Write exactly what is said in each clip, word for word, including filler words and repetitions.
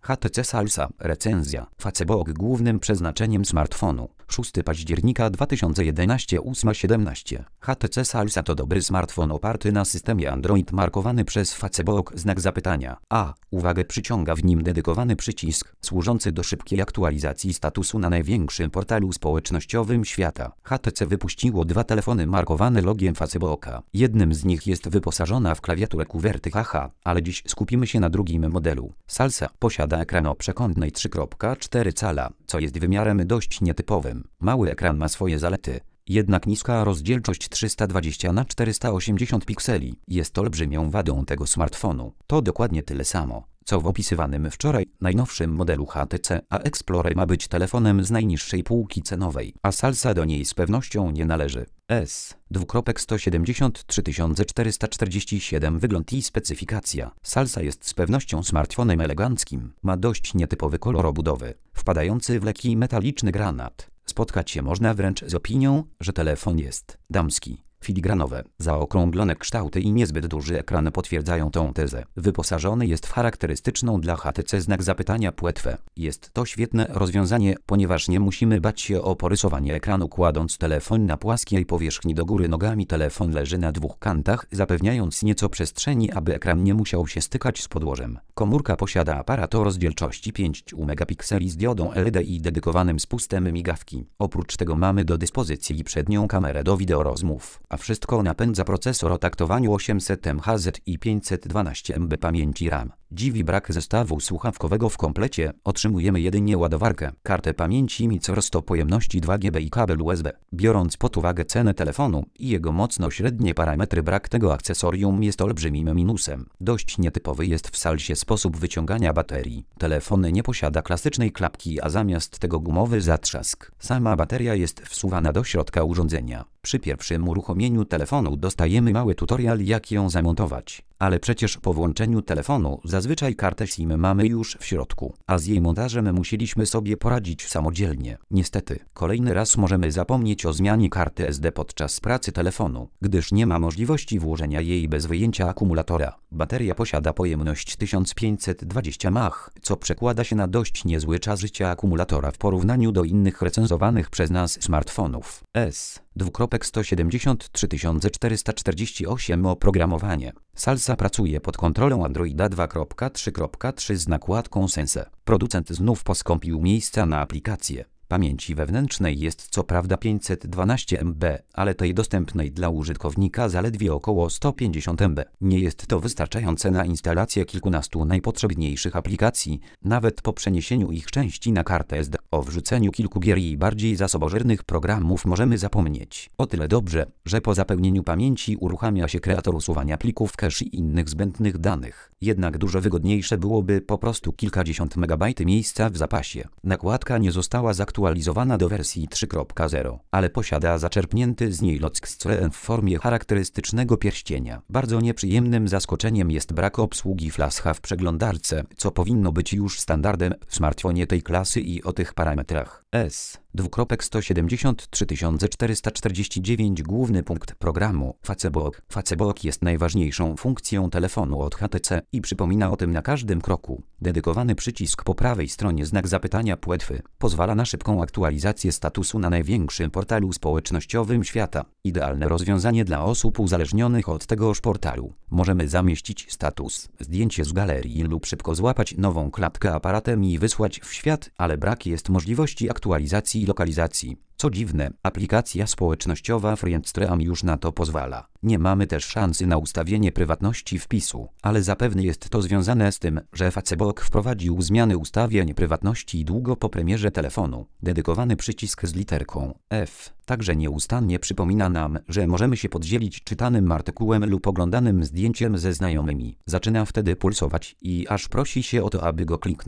H T C Salsa. Recenzja. Facebook głównym przeznaczeniem smartfonu. szóstego października dwa tysiące jedenastego ósma siedemnaście. H T C Salsa to dobry smartfon oparty na systemie Android markowany przez Facebook znak zapytania. A. Uwagę przyciąga w nim dedykowany przycisk, służący do szybkiej aktualizacji statusu na największym portalu społecznościowym świata. H T C wypuściło dwa telefony markowane logiem Facebooka. Jednym z nich jest wyposażona w klawiaturę QWERTY H H, ale dziś skupimy się na drugim modelu. Salsa posiada ekran o przekątnej trzy przecinek cztery cala, co jest wymiarem dość nietypowym. Mały ekran ma swoje zalety. Jednak niska rozdzielczość trzysta dwadzieścia na czterysta osiemdziesiąt pikseli jest olbrzymią wadą tego smartfonu. To dokładnie tyle samo, co w opisywanym wczoraj najnowszym modelu H T C, a Explorer ma być telefonem z najniższej półki cenowej, a Salsa do niej z pewnością nie należy. S. sto siedemdziesiąt trzy tysiące czterysta czterdzieści siedem Wygląd i specyfikacja. Salsa jest z pewnością smartfonem eleganckim. Ma dość nietypowy kolor obudowy, wpadający w lekki metaliczny granat. Spotkać się można wręcz z opinią, że telefon jest damski. Filigranowe, zaokrąglone kształty i niezbyt duży ekran potwierdzają tą tezę. Wyposażony jest w charakterystyczną dla H T C znak zapytania płetwę. Jest to świetne rozwiązanie, ponieważ nie musimy bać się o porysowanie ekranu kładąc telefon na płaskiej powierzchni do góry nogami. Telefon leży na dwóch kantach, zapewniając nieco przestrzeni, aby ekran nie musiał się stykać z podłożem. Komórka posiada aparat o rozdzielczości pięć megapikseli z diodą L E D i dedykowanym spustem migawki. Oprócz tego mamy do dyspozycji przednią kamerę do wideorozmów, a wszystko napędza procesor o taktowaniu osiemset MHz i pięćset dwanaście megabytów pamięci RAM. Dziwi brak zestawu słuchawkowego w komplecie, otrzymujemy jedynie ładowarkę, kartę pamięci micro:s o pojemności dwa giga i kabel U S B. Biorąc pod uwagę cenę telefonu i jego mocno średnie parametry, brak tego akcesorium jest olbrzymim minusem. Dość nietypowy jest w Salsie sposób wyciągania baterii. Telefon nie posiada klasycznej klapki, a zamiast tego gumowy zatrzask. Sama bateria jest wsuwana do środka urządzenia. Przy pierwszym uruchomieniu telefonu dostajemy mały tutorial, jak ją zamontować. Ale przecież po włączeniu telefonu zazwyczaj kartę SIM mamy już w środku, a z jej montażem musieliśmy sobie poradzić samodzielnie. Niestety, kolejny raz możemy zapomnieć o zmianie karty S D podczas pracy telefonu, gdyż nie ma możliwości włożenia jej bez wyjęcia akumulatora. Bateria posiada pojemność tysiąc pięćset dwadzieścia mAh, co przekłada się na dość niezły czas życia akumulatora w porównaniu do innych recenzowanych przez nas smartfonów. S. sto siedemdziesiąt trzy tysiące czterysta czterdzieści osiem Oprogramowanie. Salsa pracuje pod kontrolą Androida dwa kropka trzy kropka trzy z nakładką Sense. Producent znów poskąpił miejsca na aplikacje. Pamięci wewnętrznej jest co prawda pięćset dwanaście megabytów, ale tej dostępnej dla użytkownika zaledwie około sto pięćdziesiąt megabytów. Nie jest to wystarczające na instalację kilkunastu najpotrzebniejszych aplikacji, nawet po przeniesieniu ich części na kartę S D. O wrzuceniu kilku gier i bardziej zasobożernych programów możemy zapomnieć. O tyle dobrze, że po zapełnieniu pamięci uruchamia się kreator usuwania plików cache i innych zbędnych danych. Jednak dużo wygodniejsze byłoby po prostu kilkadziesiąt megabajtów miejsca w zapasie. Nakładka nie została zaktualizowana do wersji trzy kropka zero, ale posiada zaczerpnięty z niej lock-screen w formie charakterystycznego pierścienia. Bardzo nieprzyjemnym zaskoczeniem jest brak obsługi Flash w przeglądarce, co powinno być już standardem w smartfonie tej klasy i o tych parametrach. S. sto siedemdziesiąt trzy tysiące czterysta czterdzieści dziewięć Główny punkt programu. Facebook. Facebook jest najważniejszą funkcją telefonu od H T C i przypomina o tym na każdym kroku. Dedykowany przycisk po prawej stronie znak zapytania płetwy pozwala na szybką aktualizację statusu na największym portalu społecznościowym świata. Idealne rozwiązanie dla osób uzależnionych od tegoż portalu. Możemy zamieścić status, zdjęcie z galerii lub szybko złapać nową klatkę aparatem i wysłać w świat, ale brak jest możliwości aktualizacji i lokalizacji. Co dziwne, aplikacja społecznościowa Friendster już na to pozwala. Nie mamy też szansy na ustawienie prywatności wpisu, ale zapewne jest to związane z tym, że Facebook wprowadził zmiany ustawień prywatności długo po premierze telefonu. Dedykowany przycisk z literką F także nieustannie przypomina nam, że możemy się podzielić czytanym artykułem lub oglądanym zdjęciem ze znajomymi. Zaczyna wtedy pulsować i aż prosi się o to, aby go kliknąć.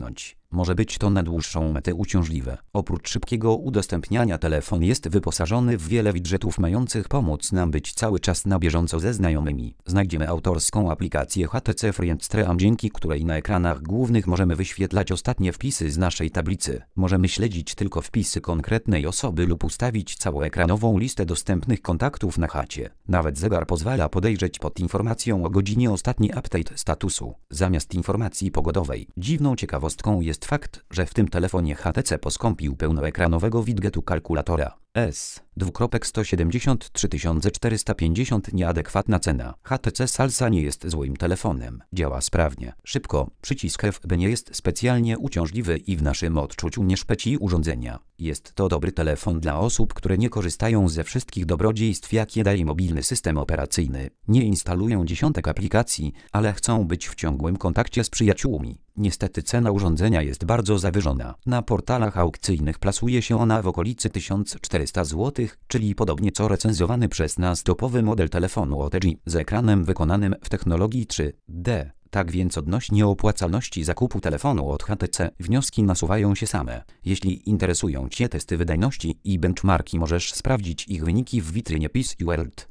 Może być to na dłuższą metę uciążliwe. Oprócz szybkiego udostępniania, telefon jest wyposażony w wiele widgetów mających pomóc nam być cały czas na bieżąco ze znajomymi. Znajdziemy autorską aplikację H T C Friendster, dzięki której na ekranach głównych możemy wyświetlać ostatnie wpisy z naszej tablicy. Możemy śledzić tylko wpisy konkretnej osoby lub ustawić całoekranową listę dostępnych kontaktów na chacie. Nawet zegar pozwala podejrzeć pod informacją o godzinie ostatni update statusu, zamiast informacji pogodowej. Dziwną ciekawostką jest fakt, że w tym telefonie H T C poskąpił pełnoekranowego widgetu kalkulatora. S. sto siedemdziesiąt trzy tysiące czterysta pięćdziesiąt nieadekwatna cena. H T C Salsa nie jest złym telefonem. Działa sprawnie, szybko, przycisk F B nie jest specjalnie uciążliwy i w naszym odczuciu nie szpeci urządzenia. Jest to dobry telefon dla osób, które nie korzystają ze wszystkich dobrodziejstw, jakie daje mobilny system operacyjny. Nie instalują dziesiątek aplikacji, ale chcą być w ciągłym kontakcie z przyjaciółmi. Niestety cena urządzenia jest bardzo zawyżona. Na portalach aukcyjnych plasuje się ona w okolicy tysiąc czterysta złotych, czyli podobnie co recenzowany przez nas topowy model telefonu od L G z ekranem wykonanym w technologii trzy D. Tak więc odnośnie opłacalności zakupu telefonu od H T C wnioski nasuwają się same. Jeśli interesują Cię testy wydajności i benchmarki, możesz sprawdzić ich wyniki w witrynie P C World.